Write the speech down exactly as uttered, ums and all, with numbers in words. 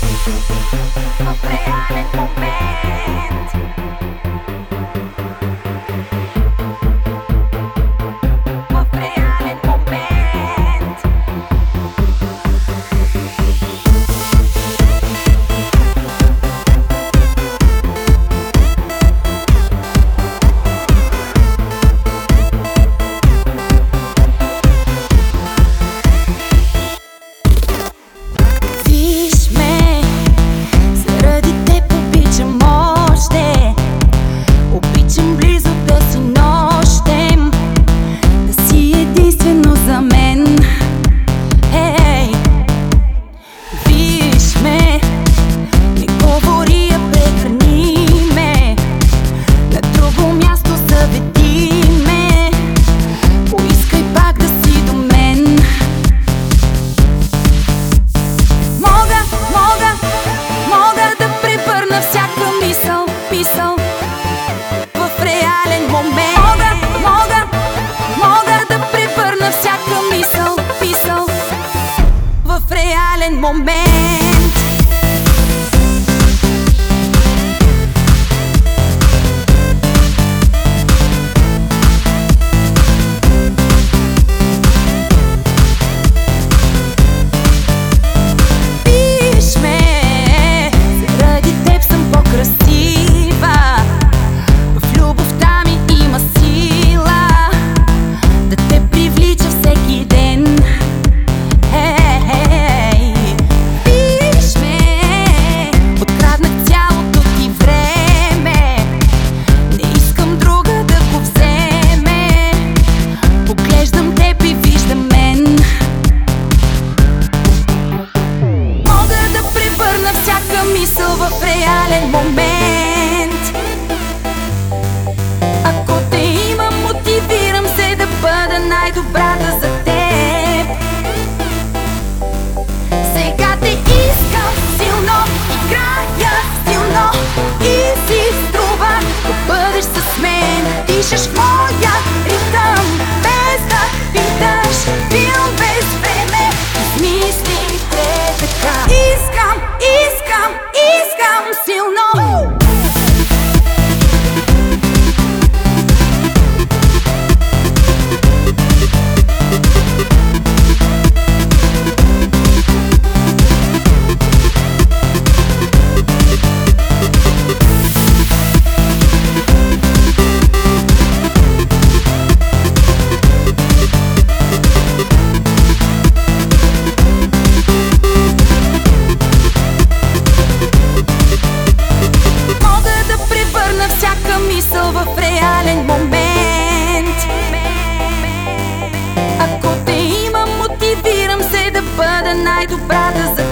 в реален момент. В реален момент. Виж ме, заради теб обичам още. Обичам близо да си нощем, да си единствено за мен. Ей, виж ме, не говори, а прегърни ме, на друго място заведи ме, поискай пак да си до мен. Мога, мога, мога да превърна всяка мисъл, мисъл в реален момент. Мога, мога, мога да превърна всяка мисъл, мисъл в реален момент. Виж ме, заради теб съм по-красива, в любовта ми има сила да те привлича всеки ден. Ей, виж ме, откраднах цялото ти време, не искам друга да го вземе, поглеждам теб и виждам мен. Мога да превърна всяка мисъл в реален момент. Ако те имам, мотивирам се да бъда най-добрата за теб. Сега те искам силно, играя силно и си струва да бъдеш с мен. Дишаш в моя ритъм, без да питаш, филм без време, измислите така. Искам, искам, искам силно. Мога да превърна всяка мисъл в реален момент. Ако те имам, мотивирам се да бъда най-добрата за